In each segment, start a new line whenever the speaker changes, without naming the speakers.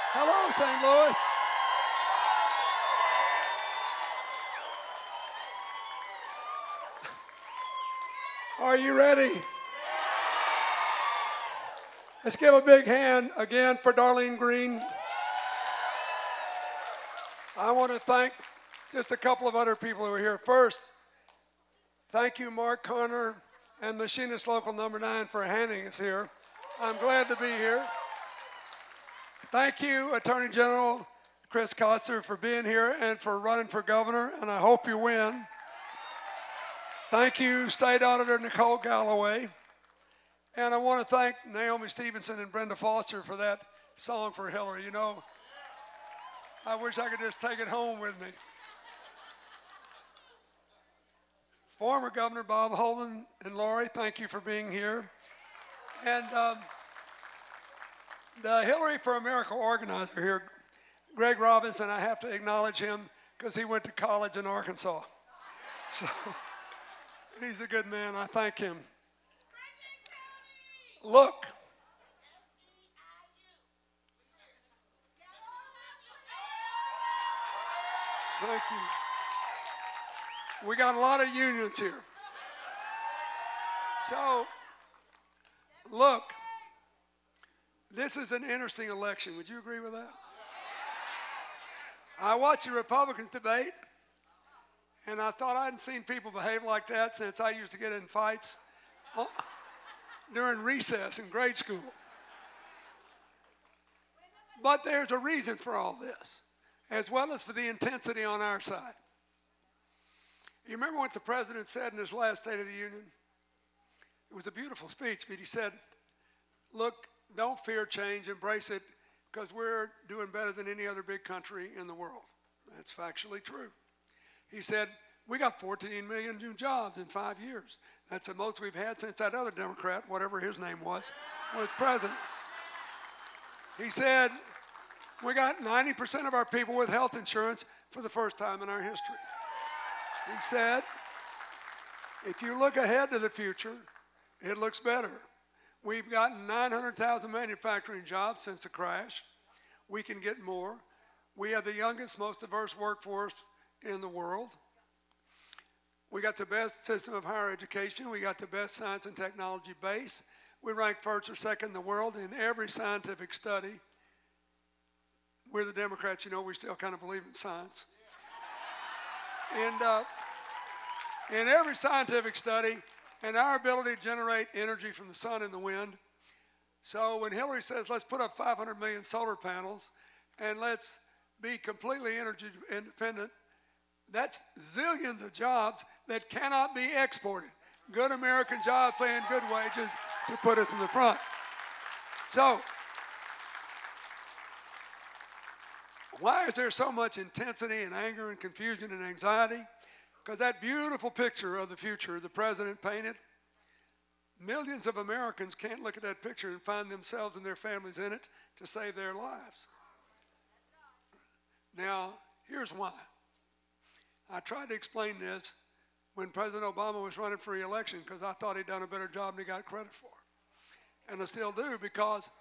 Hello, St. Louis. Are you ready? Let's give a big hand again for Darlene Green. I want to thank just a couple of other people who are here. First, thank you, Mark Connor and Machinist Local Number 9 for handing us here. I'm glad to be here. Thank you, Attorney General Chris Kotzer, for being here and for running for governor, and I hope you win. Thank you, State Auditor Nicole Galloway. And I want to thank Naomi Stevenson and Brenda Foster for that song for Hillary. You know, I wish I could just take it home with me. Former Governor Bob Holden and Lori, thank you for being here. And the Hillary for America organizer here, Greg Robinson, I have to acknowledge him because he went to college in Arkansas. So he's a good man. I thank him. Look. Thank you. We got a lot of unions here. So, look, this is an interesting election. Would you agree with that? I watched the Republicans debate, and I thought I hadn't seen people behave like that since I used to get in fights during recess in grade school. But there's a reason for all this, as well as for the intensity on our side. You remember what the president said in his last State of the Union? It was a beautiful speech, but he said, look, don't fear change, embrace it, because we're doing better than any other big country in the world. That's factually true. He said, we got 14 million new jobs in 5 years. That's the most we've had since that other Democrat, whatever his name was president. He said, we got 90% of our people with health insurance for the first time in our history. He said, if you look ahead to the future, it looks better. We've gotten 900,000 manufacturing jobs since the crash. We can get more. We have the youngest, most diverse workforce in the world. We got the best system of higher education. We got the best science and technology base. We rank first or second in the world in every scientific study. We're the Democrats, you know, we still kind of believe in science. And in every scientific study, and our ability to generate energy from the sun and the wind. So when Hillary says, let's put up 500 million solar panels and let's be completely energy independent, that's zillions of jobs that cannot be exported. Good American jobs paying good wages to put us in the front. So, why is there so much intensity and anger and confusion and anxiety? Because that beautiful picture of the future the president painted, millions of Americans can't look at that picture and find themselves and their families in it to save their lives. Now, here's why. I tried to explain this when President Obama was running for re-election because I thought he'd done a better job than he got credit for. And I still do because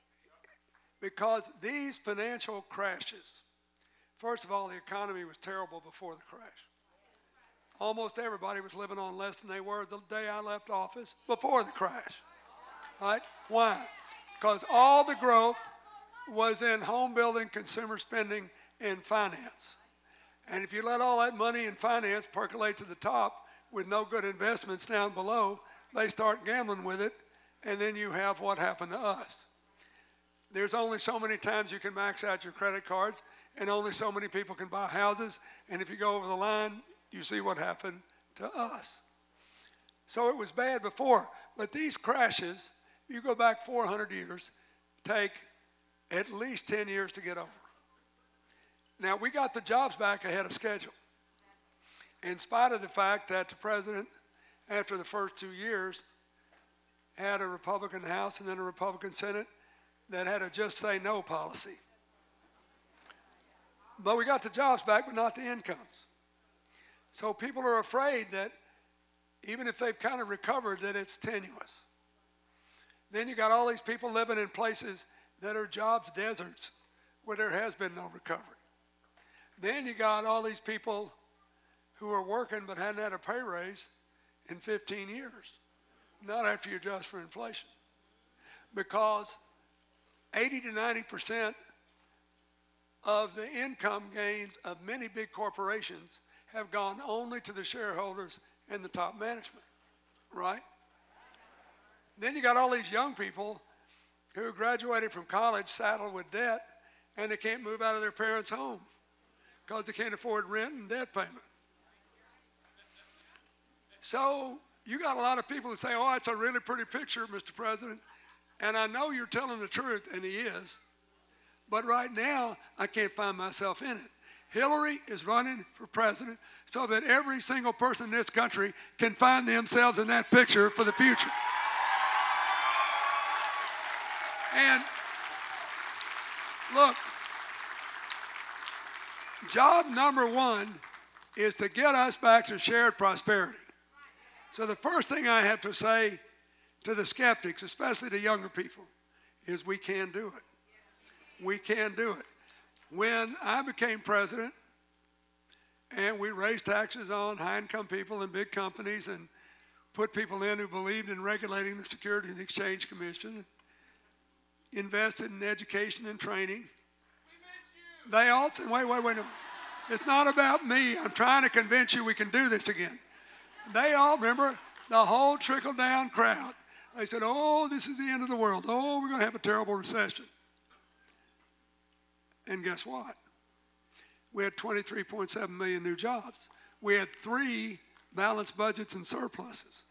these financial crashes, first of all, the economy was terrible before the crash. Almost everybody was living on less than they were the day I left office before the crash. Right? Why? Because all the growth was in home building, consumer spending, and finance. And if you let all that money in finance percolate to the top with no good investments down below, they start gambling with it, and then you have what happened to us. There's only so many times you can max out your credit cards, and only so many people can buy houses, and if you go over the line, you see what happened to us. So it was bad before, but these crashes, you go back 400 years, take at least 10 years to get over. Now, we got the jobs back ahead of schedule. In spite of the fact that the president, after the first 2 years, had a Republican House and then a Republican Senate that had a just say no policy. But we got the jobs back, but not the incomes. So people are afraid that even if they've kind of recovered, that it's tenuous. Then you got all these people living in places that are jobs deserts, where there has been no recovery. Then you got all these people who are working but hadn't had a pay raise in 15 years, not after you adjust for inflation. Because 80 to 90% of the income gains of many big corporations have gone only to the shareholders and the top management, right? Then you got all these young people who graduated from college saddled with debt, and they can't move out of their parents' home because they can't afford rent and debt payment. So you got a lot of people who say, oh, it's a really pretty picture, Mr. President. And I know you're telling the truth, and he is. But right now, I can't find myself in it. Hillary is running for president so that every single person in this country can find themselves in that picture for the future. And look, job number one is to get us back to shared prosperity. So the first thing I have to say to the skeptics, especially the younger people, is we can do it. We can do it. When I became president and we raised taxes on high-income people and big companies and put people in who believed in regulating the Securities and Exchange Commission, invested in education and training, they also, wait a minute. It's not about me. I'm trying to convince you we can do this again. They all, remember, the whole trickle-down crowd. They said, oh, this is the end of the world. Oh, we're going to have a terrible recession. And guess what? We had 23.7 million new jobs. We had 3 balanced budgets and surpluses.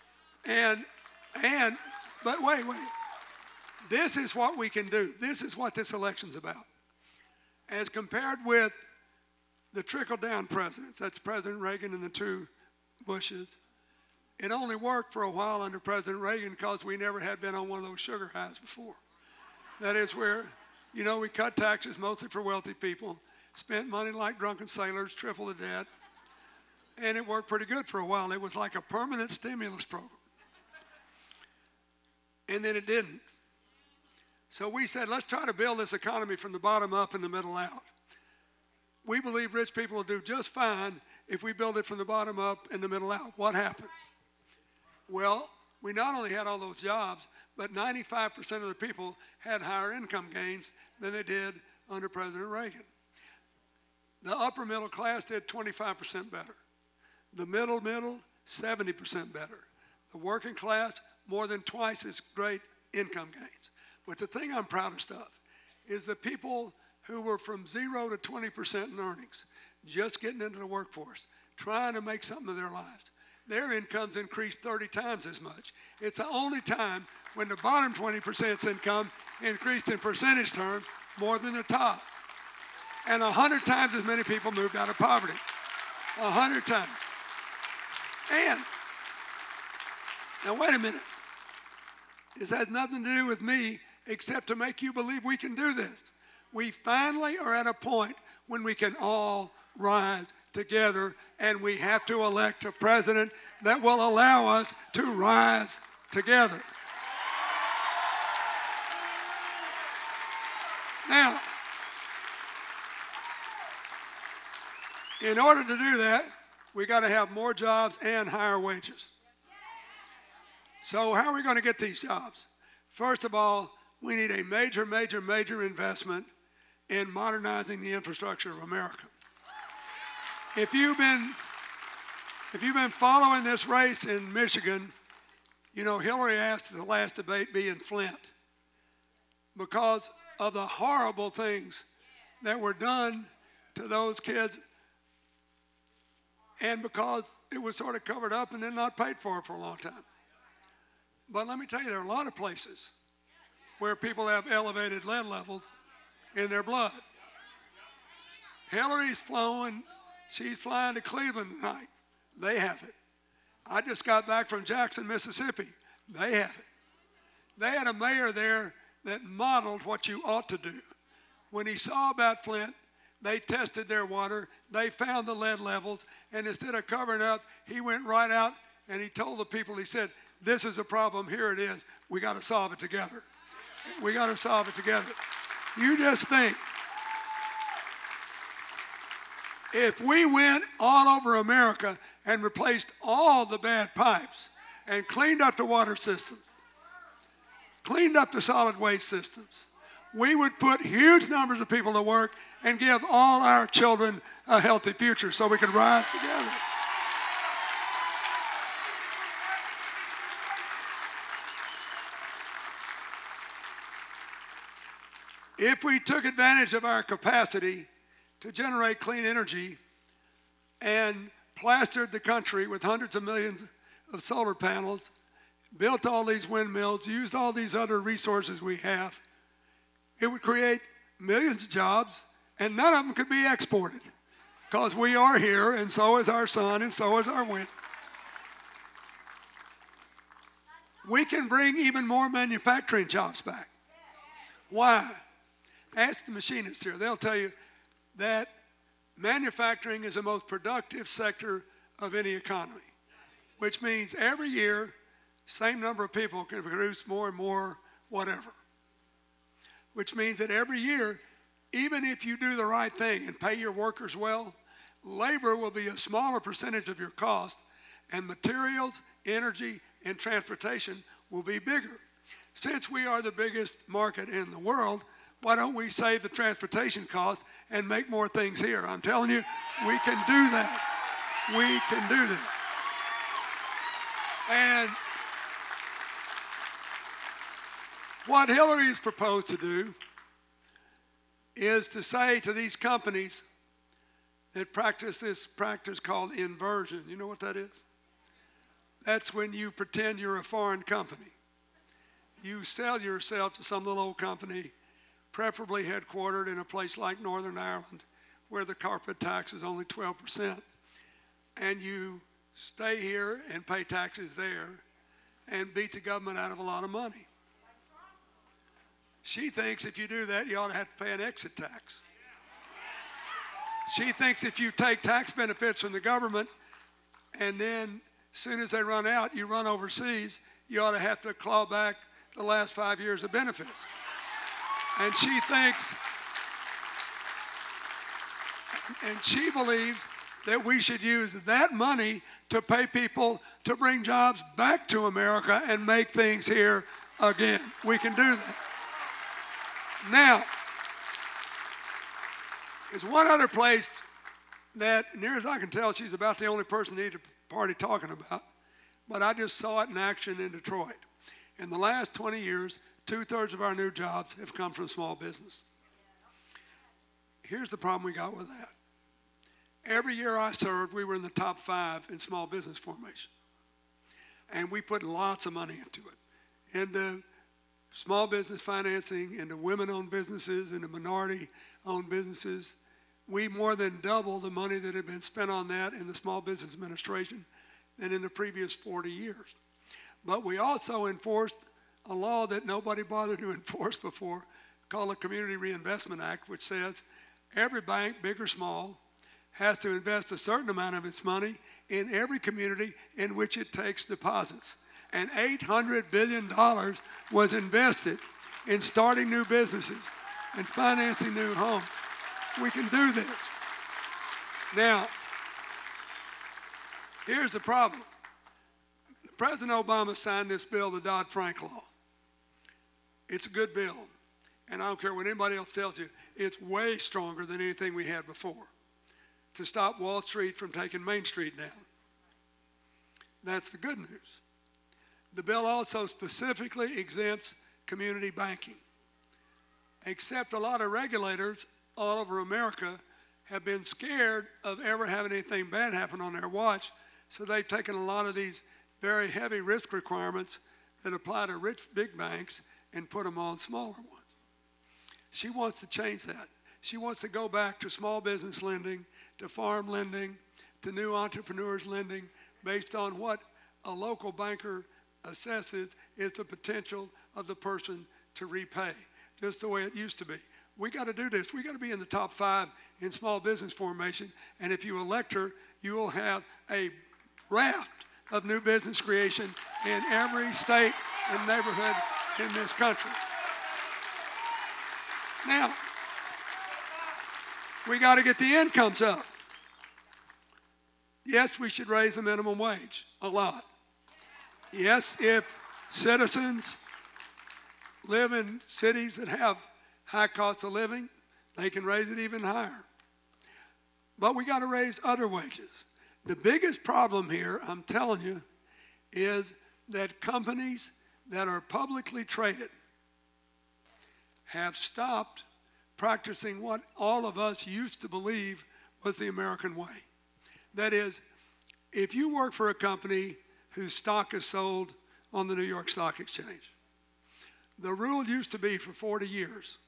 But wait. This is what we can do. This is what this election's about. As compared with the trickle-down presidents, that's President Reagan and the 2 Bushes, it only worked for a while under President Reagan because we never had been on one of those sugar highs before. That is where, you know, we cut taxes mostly for wealthy people, spent money like drunken sailors, triple the debt, and it worked pretty good for a while. It was like a permanent stimulus program. And then it didn't. So we said, let's try to build this economy from the bottom up and the middle out. We believe rich people will do just fine if we build it from the bottom up and the middle out. What happened? Well, we not only had all those jobs, but 95% of the people had higher income gains than they did under President Reagan. The upper middle class did 25% better. The middle, 70% better. The working class, more than twice as great income gains. But the thing I'm proudest of is the people who were from 0 to 20% in earnings, just getting into the workforce, trying to make something of their lives. Their incomes increased 30 times as much. It's the only time when the bottom 20%'s income increased in percentage terms more than the top. And 100 times as many people moved out of poverty. 100 times. And, now wait a minute. This has nothing to do with me except to make you believe we can do this. We finally are at a point when we can all rise together, and we have to elect a president that will allow us to rise together. Now, in order to do that, we got to have more jobs and higher wages. So how are we going to get these jobs? First of all, we need a major investment in modernizing the infrastructure of America. If you've been following this race in Michigan, you know, Hillary asked the last debate be in Flint because of the horrible things that were done to those kids, and because it was sort of covered up and then not paid for a long time. But let me tell you, there are a lot of places where people have elevated lead levels in their blood. Hillary's flowing, she's flying to Cleveland tonight. They have it. I just got back from Jackson, Mississippi. They have it. They had a mayor there that modeled what you ought to do. When he saw about Flint, they tested their water, they found the lead levels, and instead of covering up, he went right out and he told the people, he said, this is a problem, here it is, we got to solve it together. We got to solve it together. You just think, If we went all over America and replaced all the bad pipes and cleaned up the water systems, cleaned up the solid waste systems, we would put huge numbers of people to work and give all our children a healthy future so we could rise together. If we took advantage of our capacity to generate clean energy and plastered the country with hundreds of millions of solar panels, built all these windmills, used all these other resources we have, it would create millions of jobs, and none of them could be exported because we are here, and so is our sun, and so is our wind. We can bring even more manufacturing jobs back. Why? Ask the machinists here. They'll tell you that manufacturing is the most productive sector of any economy, which means every year, same number of people can produce more and more whatever, which means that every year, even if you do the right thing and pay your workers well, labor will be a smaller percentage of your cost, and materials, energy, and transportation will be bigger. Since we are the biggest market in the world, why don't we save the transportation cost and make more things here? I'm telling you, we can do that. We can do that. And what Hillary has proposed to do is to say to these companies that practice this practice called inversion. You know what that is? That's when you pretend you're a foreign company. You sell yourself to some little old company, preferably headquartered in a place like Northern Ireland, where the corporate tax is only 12%. And you stay here and pay taxes there and beat the government out of a lot of money. She thinks if you do that, you ought to have to pay an exit tax. She thinks if you take tax benefits from the government and then as soon as they run out, you run overseas, you ought to have to claw back the last 5 years of benefits. And she thinks, and she believes that we should use that money to pay people to bring jobs back to America and make things here again. We can do that. Now, there's one other place that, near as I can tell, she's about the only person in the party talking about, but I just saw it in action in Detroit. In the last 20 years, 2/3 of our new jobs have come from small business. Here's the problem we got with that. Every year I served, we were in the top 5 in small business formation. And we put lots of money into it. Into small business financing, into women-owned businesses, into minority-owned businesses. We more than doubled the money that had been spent on that in the Small Business Administration than in the previous 40 years. But we also enforced a law that nobody bothered to enforce before, called the Community Reinvestment Act, which says every bank, big or small, has to invest a certain amount of its money in every community in which it takes deposits. And $800 billion was invested in starting new businesses and financing new homes. We can do this. Now, here's the problem. President Obama signed this bill, the Dodd-Frank law. It's a good bill. And I don't care what anybody else tells you, it's way stronger than anything we had before to stop Wall Street from taking Main Street down. That's the good news. The bill also specifically exempts community banking. Except a lot of regulators all over America have been scared of ever having anything bad happen on their watch, so they've taken a lot of these very heavy risk requirements that apply to rich big banks and put them on smaller ones. She wants to change that. She wants to go back to small business lending, to farm lending, to new entrepreneurs lending, based on what a local banker assesses is the potential of the person to repay, just the way it used to be. We got to do this. We got to be in the top 5 in small business formation, and if you elect her, you will have a raft of new business creation in every state and neighborhood in this country. Now, we got to get the incomes up. Yes, we should raise the minimum wage a lot. Yes, if citizens live in cities that have high cost of living, they can raise it even higher. But we got to raise other wages. The biggest problem here, I'm telling you, is that companies that are publicly traded have stopped practicing what all of us used to believe was the American way. That is, if you work for a company whose stock is sold on the New York Stock Exchange, the rule used to be for 40 years,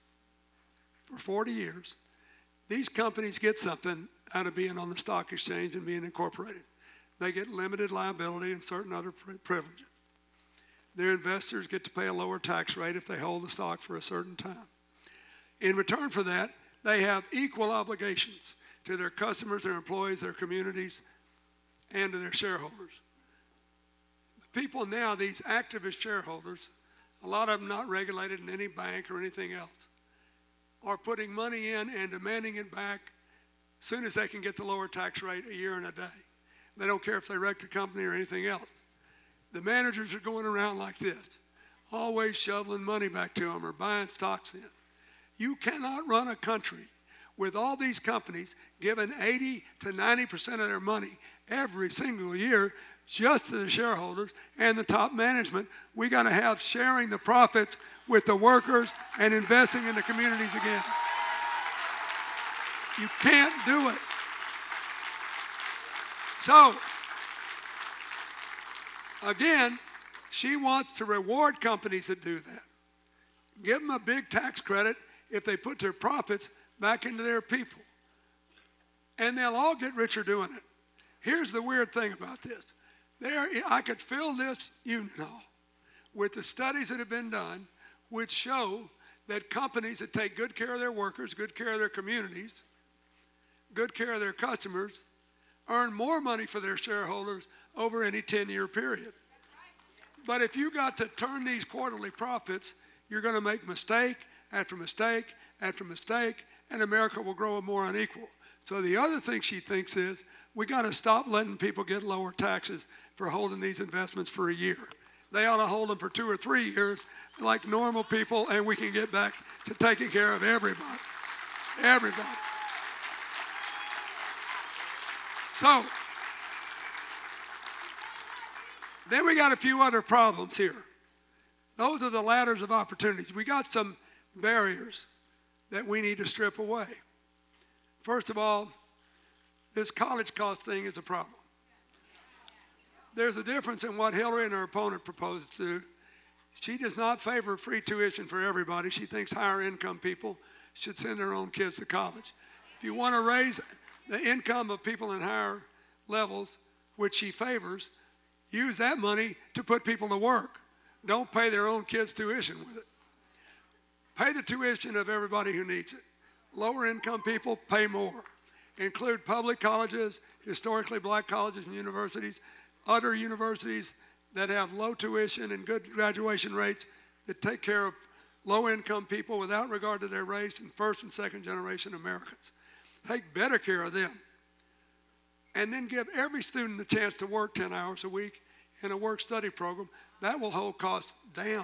these companies get something out of being on the stock exchange and being incorporated. They get limited liability and certain other privileges. Their investors get to pay a lower tax rate if they hold the stock for a certain time. In return for that, they have equal obligations to their customers, their employees, their communities, and to their shareholders. The people now, these activist shareholders, a lot of them not regulated in any bank or anything else, are putting money in and demanding it back as soon as they can get the lower tax rate a year and a day. They don't care if they wrecked a company or anything else. The managers are going around like this, always shoveling money back to them or buying stocks in. You cannot run a country with all these companies giving 80 to 90% of their money every single year just to the shareholders and the top management. We got to have sharing the profits with the workers and investing in the communities again. You can't do it. So, again, she wants to reward companies that do that. Give them a big tax credit if they put their profits back into their people. And they'll all get richer doing it. Here's the weird thing about this. I could fill this union hall with the studies that have been done which show that companies that take good care of their workers, good care of their communities, good care of their customers, earn more money for their shareholders over any 10-year period. But if you got to turn these quarterly profits, you're going to make mistake after mistake after mistake, and America will grow more unequal. So the other thing she thinks is we got to stop letting people get lower taxes for holding these investments for a year. They ought to hold them for 2 or 3 years like normal people, and we can get back to taking care of everybody. Everybody. So, then we got a few other problems here. Those are the ladders of opportunities. We got some barriers that we need to strip away. First of all, this college cost thing is a problem. There's a difference in what Hillary and her opponent proposed to do. She does not favor free tuition for everybody. She thinks higher income people should send their own kids to college. If you want to raise the income of people in higher levels, which she favors, use that money to put people to work. Don't pay their own kids' tuition with it. Pay the tuition of everybody who needs it. Lower income people, pay more. Include public colleges, historically black colleges and universities, other universities that have low tuition and good graduation rates that take care of low income people without regard to their race and first and second generation Americans. Take better care of them. And then give every student the chance to work 10 hours a week in a work-study program. That will hold costs down.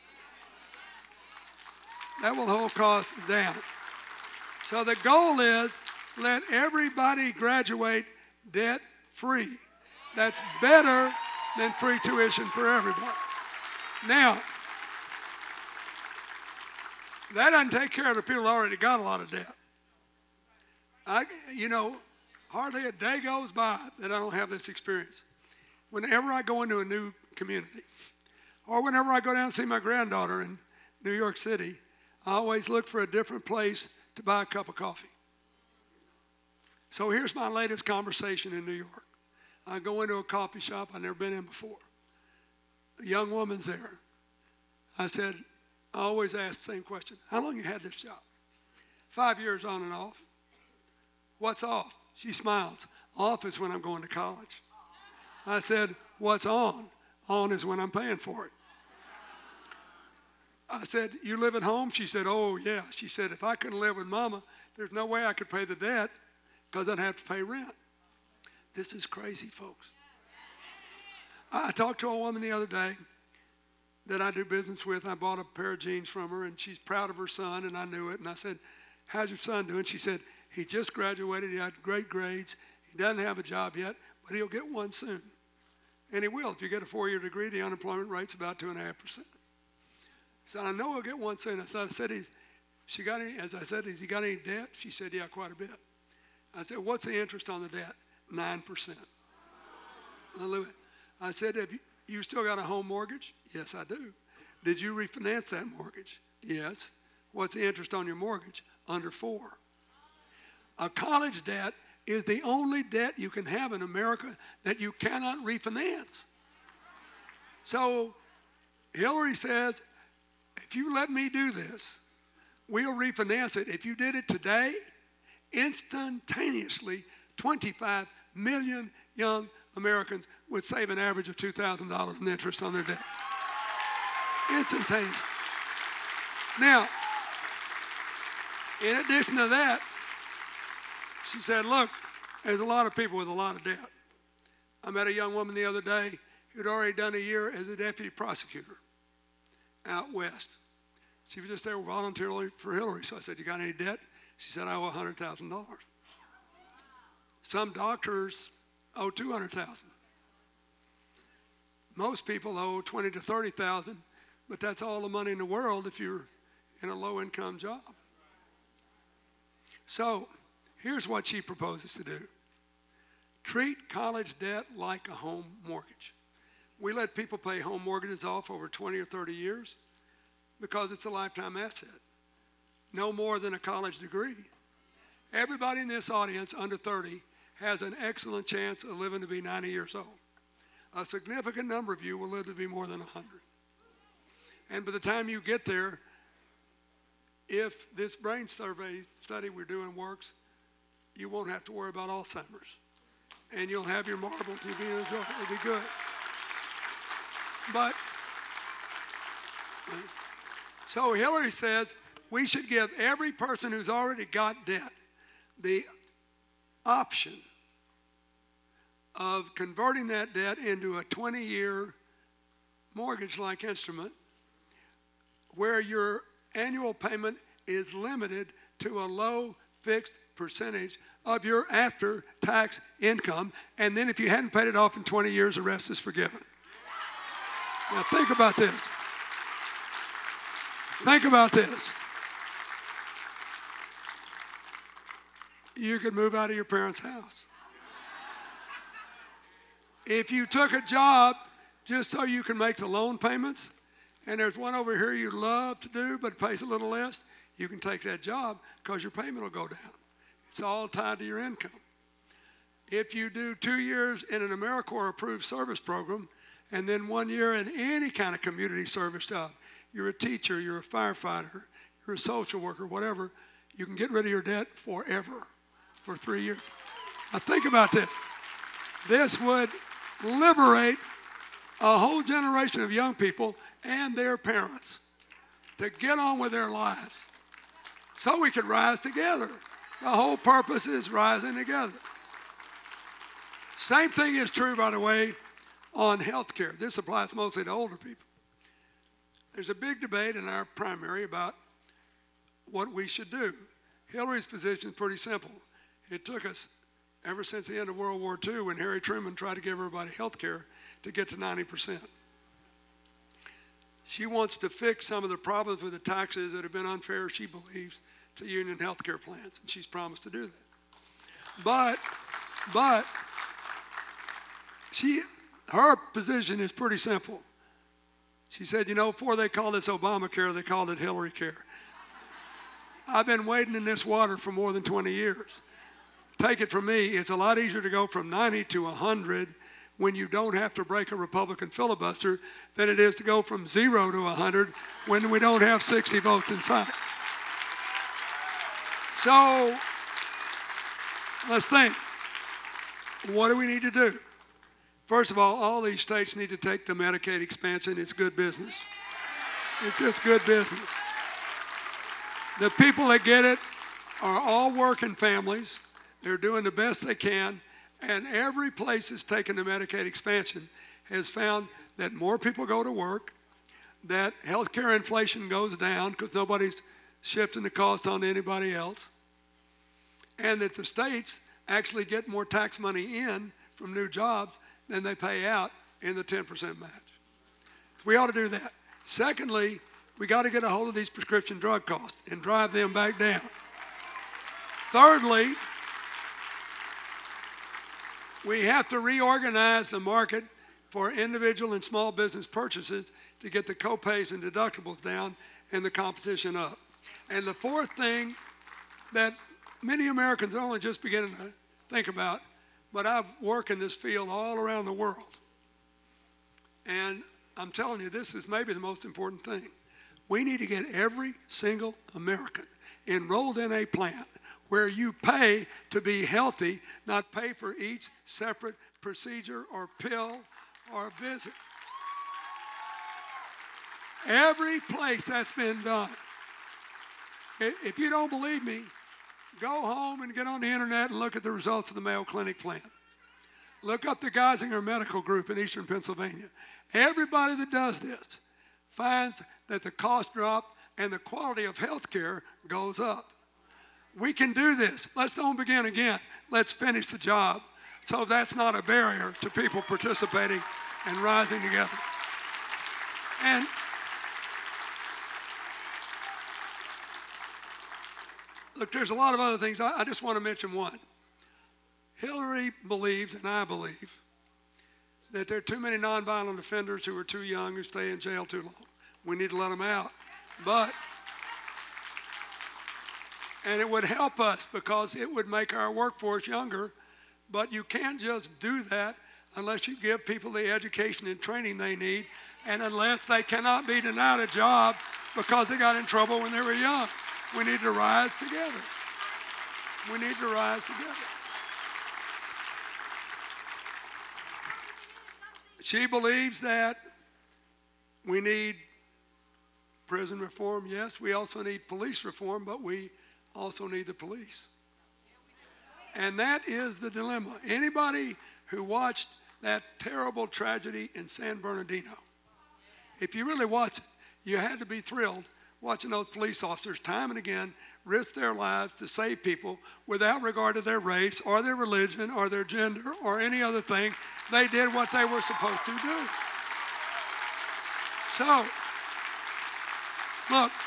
That will hold costs down. So the goal is let everybody graduate debt-free. That's better than free tuition for everybody. Now, that doesn't take care of the people who already got a lot of debt. Hardly a day goes by that I don't have this experience. Whenever I go into a new community, or whenever I go down and see my granddaughter in New York City, I always look for a different place to buy a cup of coffee. So here's my latest conversation in New York. I go into a coffee shop I've never been in before. A young woman's there. I said, I always ask the same question. How long you had this job? 5 years on and off. What's off? She smiles. Off is when I'm going to college. I said, what's on? On is when I'm paying for it. I said, you live at home? She said, oh, yeah. She said, if I couldn't live with Mama, there's no way I could pay the debt because I'd have to pay rent. This is crazy, folks. I talked to a woman the other day that I do business with. I bought a pair of jeans from her, and she's proud of her son, and I knew it. And I said, how's your son doing? She said, he just graduated. He had great grades. He doesn't have a job yet, but he'll get one soon. And he will. If you get a 4-year degree, the unemployment rate's about 2.5%. So I know he'll get one soon. As I said, has he got any debt? She said, yeah, quite a bit. I said, what's the interest on the debt? 9%. I said, have you still got a home mortgage? Yes, I do. Did you refinance that mortgage? Yes. What's the interest on your mortgage? Under 4%. A college debt is the only debt you can have in America that you cannot refinance. So Hillary says, if you let me do this, we'll refinance it. If you did it today, instantaneously, 25 million young Americans would save an average of $2,000 in interest on their debt. Instantaneously. Now, in addition to that, she said, look, there's a lot of people with a lot of debt. I met a young woman the other day who'd already done a year as a deputy prosecutor out west. She was just there voluntarily for Hillary. So I said, you got any debt? She said, I owe $100,000. Some doctors owe $200,000. Most people owe $20,000 to $30,000, but that's all the money in the world if you're in a low-income job. So here's what she proposes to do. Treat college debt like a home mortgage. We let people pay home mortgages off over 20 or 30 years because it's a lifetime asset. No more than a college degree. Everybody in this audience under 30 has an excellent chance of living to be 90 years old. A significant number of you will live to be more than 100. And by the time you get there, if this brain survey study we're doing works, you won't have to worry about Alzheimer's. And you'll have your marbles. It'll be good. But, so Hillary says we should give every person who's already got debt the option of converting that debt into a 20-year mortgage-like instrument where your annual payment is limited to a low fixed percentage of your after-tax income. And then if you hadn't paid it off in 20 years, the rest is forgiven. Now think about this. Think about this. You could move out of your parents' house. If you took a job just so you can make the loan payments, and there's one over here you love to do but it pays a little less, you can take that job because your payment will go down. It's all tied to your income. If you do 2 years in an AmeriCorps approved service program and then 1 year in any kind of community service job, you're a teacher, you're a firefighter, you're a social worker, whatever, you can get rid of your debt forever for 3 years. Now think about this. This would liberate a whole generation of young people and their parents to get on with their lives so we could rise together. The whole purpose is rising together. Same thing is true, by the way, on health care. This applies mostly to older people. There's a big debate in our primary about what we should do. Hillary's position is pretty simple. It took us ever since the end of World War II when Harry Truman tried to give everybody health care to get to 90%. She wants to fix some of the problems with the taxes that have been unfair, she believes, to union health care plans, and she's promised to do that. But her position is pretty simple. She said, you know, before they called this Obamacare, they called it Hillary Care. I've been wading in this water for more than 20 years. Take it from me, it's a lot easier to go from 90 to 100 when you don't have to break a Republican filibuster than it is to go from 0 to 100 when we don't have 60 votes inside. So let's think. What do we need to do? First of all these states need to take the Medicaid expansion. It's good business. It's just good business. The people that get it are all working families. They're doing the best they can, And every place that's taken the Medicaid expansion has found that more people go to work, that healthcare inflation goes down because nobody's shifting the cost on anybody else, and that the states actually get more tax money in from new jobs than they pay out in the 10% match. We ought to do that. Secondly, we got to get a hold of these prescription drug costs and drive them back down. Thirdly, we have to reorganize the market for individual and small business purchases to get the copays and deductibles down and the competition up. And the fourth thing that many Americans are only just beginning to think about, but I work in this field all around the world. And I'm telling you, this is maybe the most important thing. We need to get every single American enrolled in a plan where you pay to be healthy, not pay for each separate procedure or pill or visit. Every place that's been done. If you don't believe me, go home and get on the internet and look at the results of the Mayo Clinic plan. Look up the Geisinger Medical Group in eastern Pennsylvania. Everybody that does this finds that the cost drop and the quality of health care goes up. We can do this. Let's don't begin again. Let's finish the job. So that's not a barrier to people participating and rising together. And look, there's a lot of other things. I just want to mention one. Hillary believes, and I believe, that there are too many nonviolent offenders who are too young who stay in jail too long. We need to let them out. And it would help us because it would make our workforce younger, but you can't just do that unless you give people the education and training they need, and unless they cannot be denied a job because they got in trouble when they were young. We need to rise together. We need to rise together. She believes that we need prison reform. Yes, we also need police reform, but we also need the police. And that is the dilemma. Anybody who watched that terrible tragedy in San Bernardino, if you really watch it, you had to be thrilled watching those police officers time and again risk their lives to save people without regard to their race or their religion or their gender or any other thing. They did what they were supposed to do. So, look,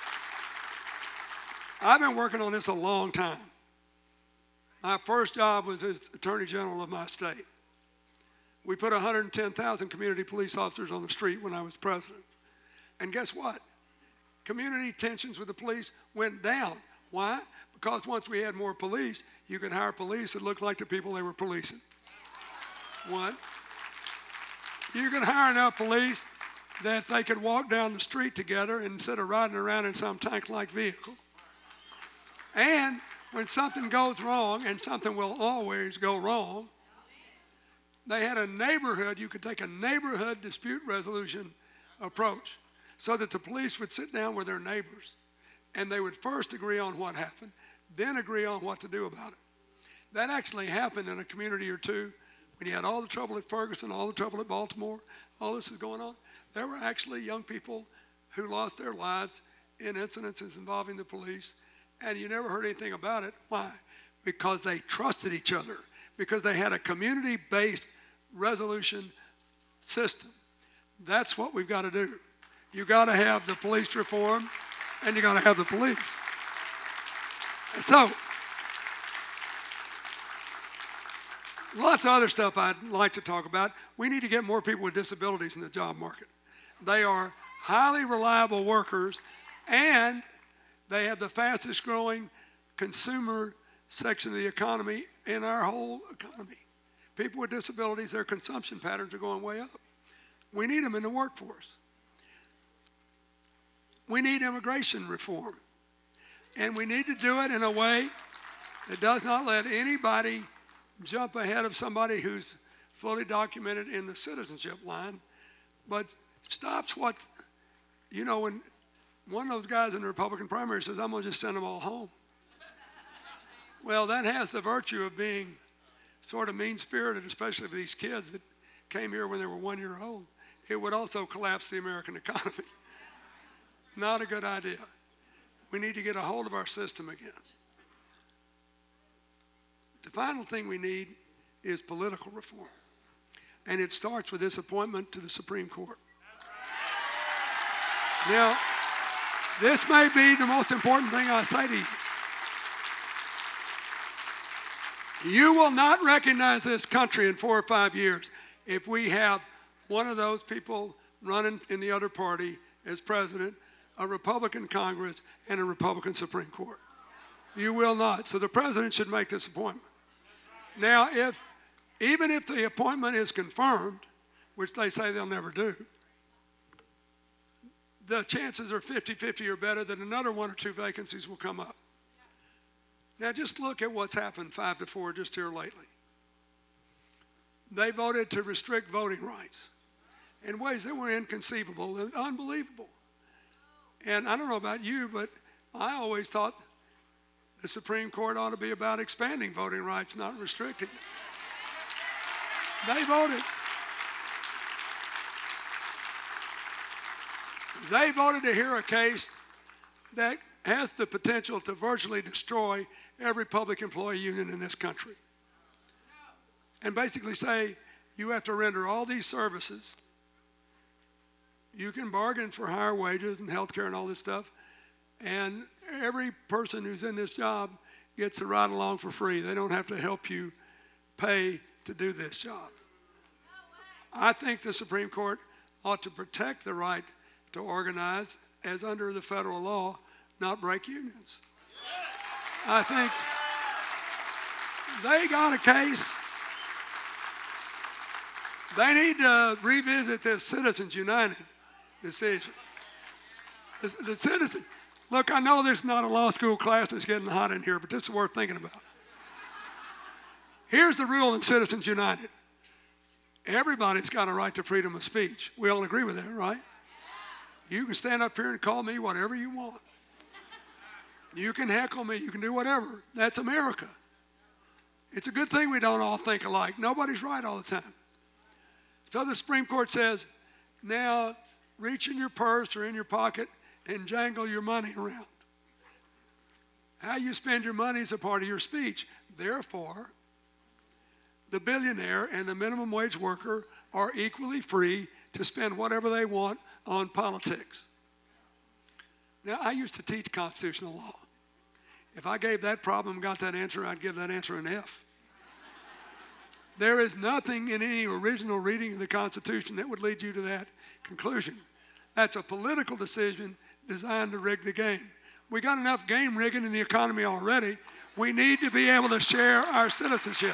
I've been working on this a long time. My first job was as Attorney General of my state. We put 110,000 community police officers on the street when I was president. And guess what? Community tensions with the police went down. Why? Because once we had more police, you could hire police that looked like the people they were policing. One, you could hire enough police that they could walk down the street together instead of riding around in some tank-like vehicle. And when something goes wrong, and something will always go wrong, they had a neighborhood, you could take a neighborhood dispute resolution approach so that the police would sit down with their neighbors and they would first agree on what happened, then agree on what to do about it. That actually happened in a community or two when you had all the trouble at Ferguson, all the trouble at Baltimore, all this is going on. There were actually young people who lost their lives in incidences involving the police, and you never heard anything about it. Why? Because they trusted each other, because they had a community-based resolution system. That's what we've got to do. You got to have the police reform, and you got to have the police. And so, lots of other stuff I'd like to talk about. We need to get more people with disabilities in the job market. They are highly reliable workers, and they have the fastest growing consumer section of the economy in our whole economy. People with disabilities, their consumption patterns are going way up. We need them in the workforce. We need immigration reform. And we need to do it in a way that does not let anybody jump ahead of somebody who's fully documented in the citizenship line, but stops what, you know, when one of those guys in the Republican primary says, I'm going to just send them all home. Well, that has the virtue of being sort of mean-spirited, especially for these kids that came here when they were 1 year old, it would also collapse the American economy. Not a good idea. We need to get a hold of our system again. The final thing we need is political reform. And it starts with this appointment to the Supreme Court. Now, this may be the most important thing I say to you. You will not recognize this country in 4 or 5 years if we have one of those people running in the other party as president, a Republican Congress, and a Republican Supreme Court. You will not. So the president should make this appointment. Now, even if the appointment is confirmed, which they say they'll never do, the chances are 50-50 or better that another 1 or 2 vacancies will come up. Now, just look at what's happened 5-4 just here lately. They voted to restrict voting rights in ways that were inconceivable and unbelievable. And I don't know about you, but I always thought the Supreme Court ought to be about expanding voting rights, not restricting it. They voted to hear a case that has the potential to virtually destroy every public employee union in this country. And basically say, you have to render all these services. You can bargain for higher wages and health care and all this stuff. And every person who's in this job gets to ride along for free. They don't have to help you pay to do this job. I think the Supreme Court ought to protect the right to organize as under the federal law, not break unions. I think they got a case. They need to revisit this Citizens United decision. The citizen, look, I know this is not a law school class that's getting hot in here, but this is worth thinking about. Here's the rule in Citizens United. Everybody's got a right to freedom of speech. We all agree with that, right? You can stand up here and call me whatever you want. You can heckle me. You can do whatever. That's America. It's a good thing we don't all think alike. Nobody's right all the time. So the Supreme Court says, now reach in your purse or in your pocket and jangle your money around. How you spend your money is a part of your speech. Therefore, the billionaire and the minimum wage worker are equally free to spend whatever they want on politics. Now, I used to teach constitutional law. If I gave that problem and got that answer, I'd give that answer an F. There is nothing in any original reading of the Constitution that would lead you to that conclusion. That's a political decision designed to rig the game. We got enough game rigging in the economy already. We need to be able to share our citizenship.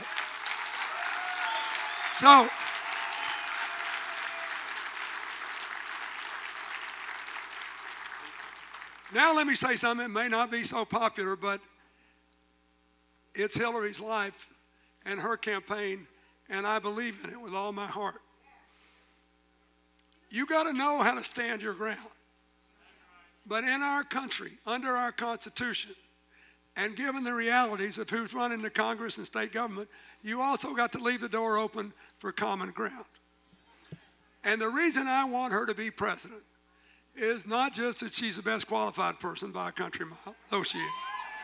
So, now let me say something that may not be so popular, but it's Hillary's life and her campaign, and I believe in it with all my heart. You got to know how to stand your ground. But in our country, under our Constitution, and given the realities of who's running the Congress and state government, you also got to leave the door open for common ground. And the reason I want her to be president is not just that she's the best qualified person by a country mile, though she is.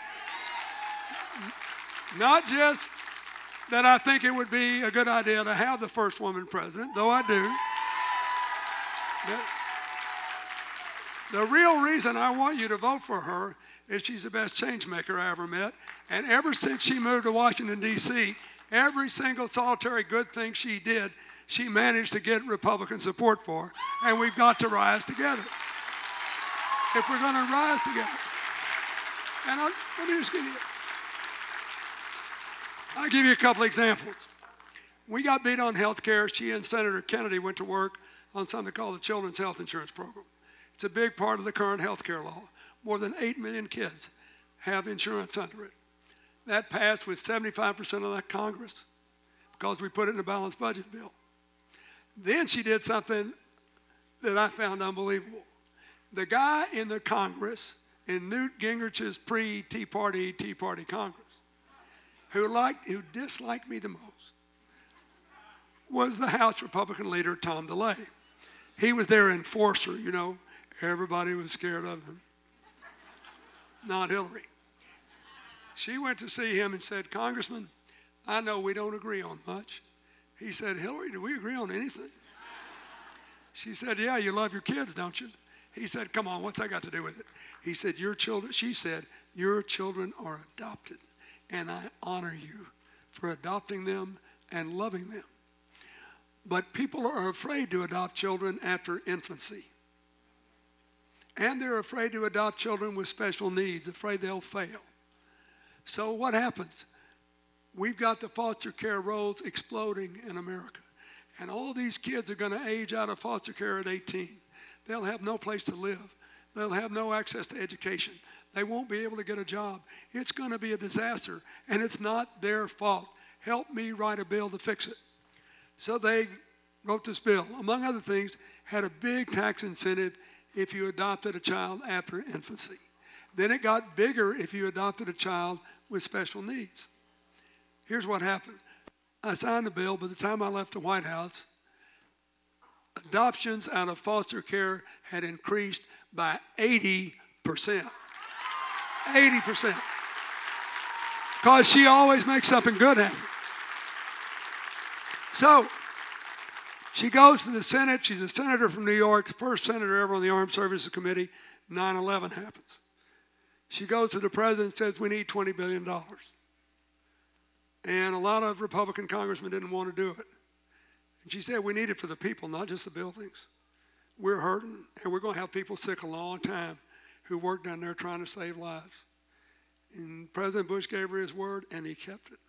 Not just that I think it would be a good idea to have the first woman president, though I do. The real reason I want you to vote for her is she's the best change maker I ever met. And ever since she moved to Washington, D.C., every single solitary good thing she did, she managed to get Republican support for. And we've got to rise together. If we're going to rise together. And let me just I'll give you a couple examples. We got beat on health care. She and Senator Kennedy went to work on something called the Children's Health Insurance Program. It's a big part of the current health care law. More than 8 million kids have insurance under it. That passed with 75% of that Congress because we put it in a balanced budget bill. Then she did something that I found unbelievable. The guy in the Congress, in Newt Gingrich's pre-Tea Party Congress, who disliked me the most was the House Republican leader, Tom DeLay. He was their enforcer, you know. Everybody was scared of him. Not Hillary. She went to see him and said, Congressman, I know we don't agree on much. He said, Hillary, do we agree on anything? She said, yeah, you love your kids, don't you? He said, come on, what's that got to do with it? He said, she said, your children are adopted, and I honor you for adopting them and loving them. But people are afraid to adopt children after infancy. And they're afraid to adopt children with special needs, afraid they'll fail. So what happens? We've got the foster care rolls exploding in America. And all these kids are going to age out of foster care at 18. They'll have no place to live. They'll have no access to education. They won't be able to get a job. It's going to be a disaster, and it's not their fault. Help me write a bill to fix it. So they wrote this bill, among other things, had a big tax incentive if you adopted a child after infancy. Then it got bigger if you adopted a child with special needs. Here's what happened. I signed the bill. By the time I left the White House, adoptions out of foster care had increased by 80%. 80%. Because she always makes something good happen. So, she goes to the Senate. She's a senator from New York, the first senator ever on the Armed Services Committee. 9/11 happens. She goes to the president and says, we need $20 billion. And a lot of Republican congressmen didn't want to do it. And she said, we need it for the people, not just the buildings. We're hurting, and we're going to have people sick a long time who work down there trying to save lives. And President Bush gave her his word, and he kept it.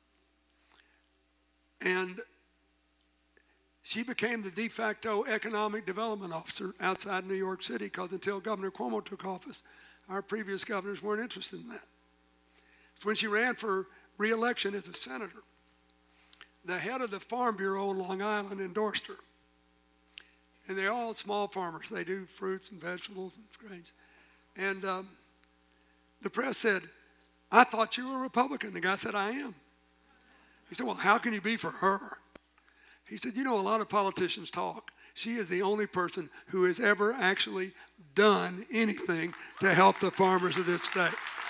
And she became the de facto economic development officer outside New York City, because until Governor Cuomo took office, our previous governors weren't interested in that. So when she ran for re-election as a senator, the head of the Farm Bureau in Long Island endorsed her. And they're all small farmers. They do fruits and vegetables and grains. And the press said, I thought you were a Republican. The guy said, I am. He said, well, how can you be for her? He said, you know, a lot of politicians talk. She is the only person who has ever actually done anything to help the farmers of this state.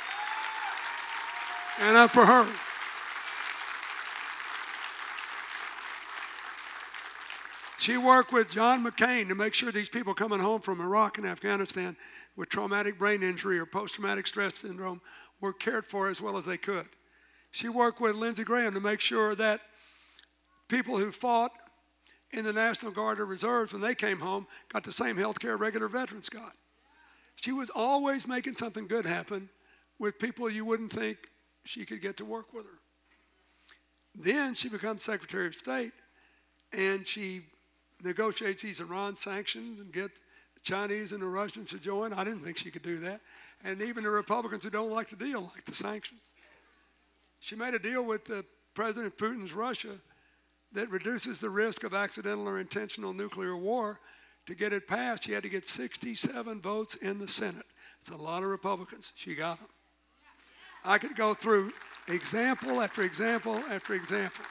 And I'm for her. She worked with John McCain to make sure these people coming home from Iraq and Afghanistan with traumatic brain injury or post-traumatic stress syndrome were cared for as well as they could. She worked with Lindsey Graham to make sure that people who fought in the National Guard or Reserves when they came home got the same health care regular veterans got. She was always making something good happen with people you wouldn't think she could get to work with her. Then she becomes Secretary of State, and she negotiates these Iran sanctions and get the Chinese and the Russians to join. I didn't think she could do that. And even the Republicans who don't like the deal like the sanctions. She made a deal with President Putin's Russia that reduces the risk of accidental or intentional nuclear war. To get it passed, she had to get 67 votes in the Senate. It's a lot of Republicans. She got them. I could go through example after example after example.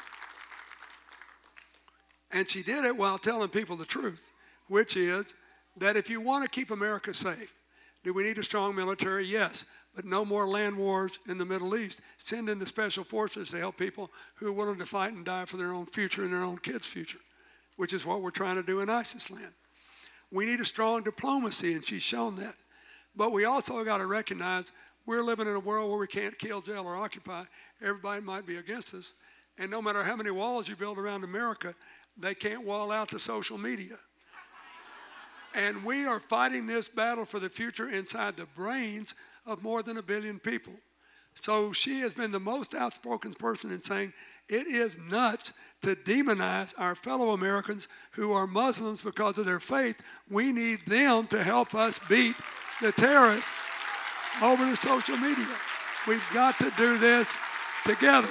And she did it while telling people the truth, which is that if you want to keep America safe, do we need a strong military? Yes, but no more land wars in the Middle East. Send in the special forces to help people who are willing to fight and die for their own future and their own kids' future, which is what we're trying to do in ISIS land. We need a strong diplomacy, and she's shown that. But we also got to recognize we're living in a world where we can't kill, jail, or occupy. Everybody might be against us. And no matter how many walls you build around America, they can't wall out the social media. And we are fighting this battle for the future inside the brains of more than 1 billion people. So she has been the most outspoken person in saying it is nuts to demonize our fellow Americans who are Muslims because of their faith. We need them to help us beat the terrorists over the social media. We've got to do this together.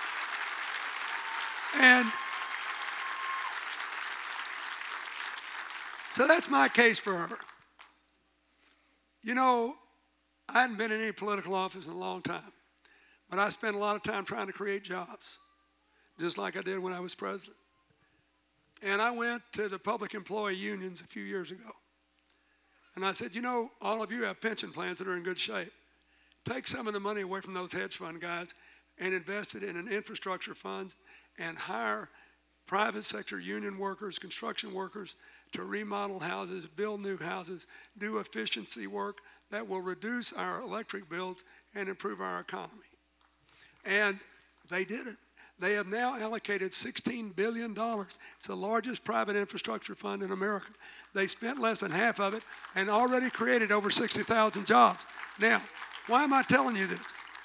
And so that's my case for her. You know, I hadn't been in any political office in a long time. But I spent a lot of time trying to create jobs, just like I did when I was president. And I went to the public employee unions a few years ago. And I said, you know, all of you have pension plans that are in good shape. Take some of the money away from those hedge fund guys and invest it in an infrastructure fund and hire private sector union workers, construction workers to remodel houses, build new houses, do efficiency work that will reduce our electric bills and improve our economy. And they did it. They have now allocated $16 billion. It's the largest private infrastructure fund in America. They spent less than half of it and already created over 60,000 jobs. Now, why am I telling you this?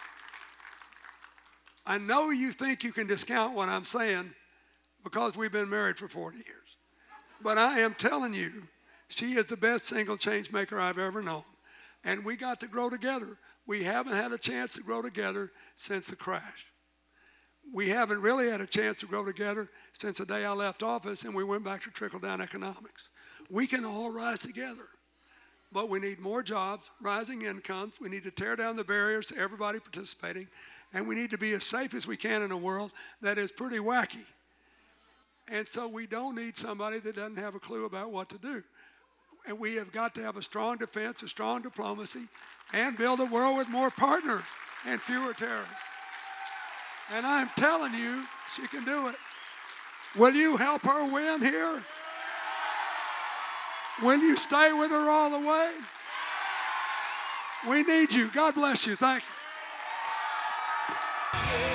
I know you think you can discount what I'm saying because we've been married for 40 years. But I am telling you, she is the best single change maker I've ever known. And we got to grow together. We haven't had a chance to grow together since the crash. We haven't really had a chance to grow together since the day I left office and we went back to trickle-down economics. We can all rise together, but we need more jobs, rising incomes. We need to tear down the barriers to everybody participating, and we need to be as safe as we can in a world that is pretty wacky. And so we don't need somebody that doesn't have a clue about what to do. And we have got to have a strong defense, a strong diplomacy, and build a world with more partners and fewer terrorists. And I'm telling you, she can do it. Will you help her win here? Will you stay with her all the way? We need you. God bless you. Thank you.